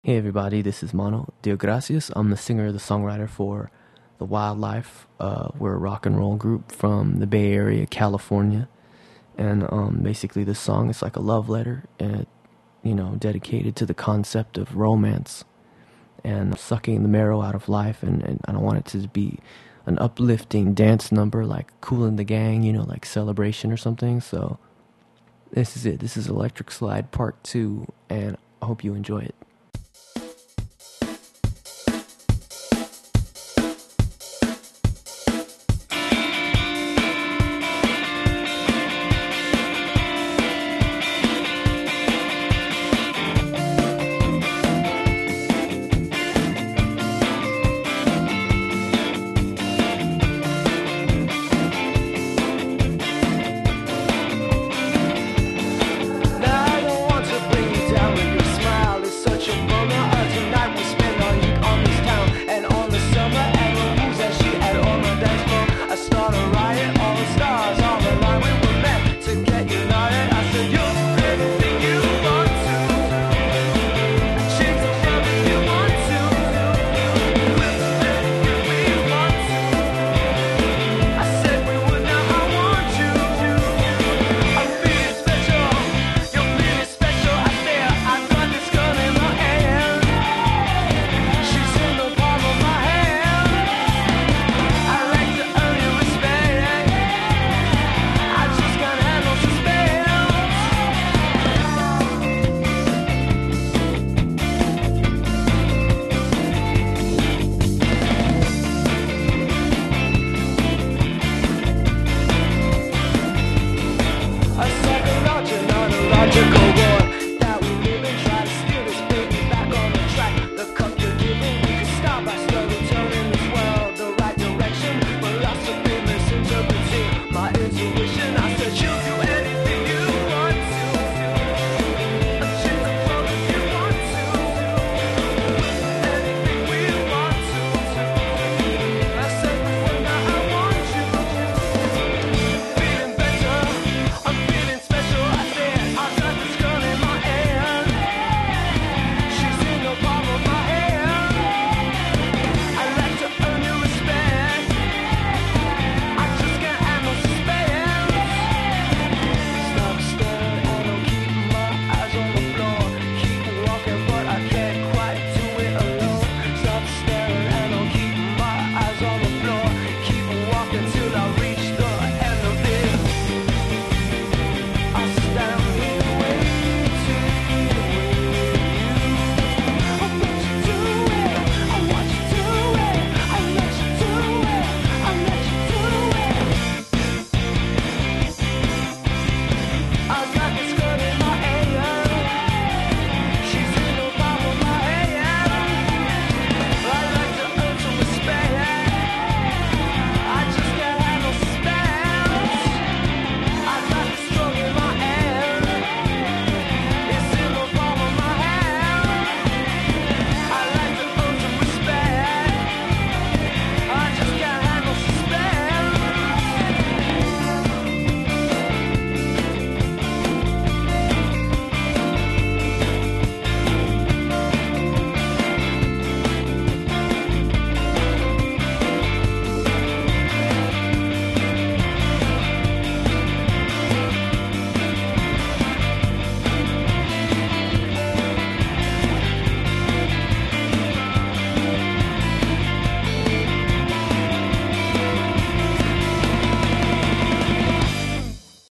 Hey everybody, this is Mano Dio Gracias. I'm the singer, the songwriter for The Wildlife. We're a rock and roll group from the Bay Area, California. And basically this song is like a love letter, and dedicated to the concept of romance and sucking the marrow out of life. And I don't want it to be an uplifting dance number like Kool and the Gang, like Celebration or something. So this is it. This is Electric Slide Part 2, and I hope you enjoy it.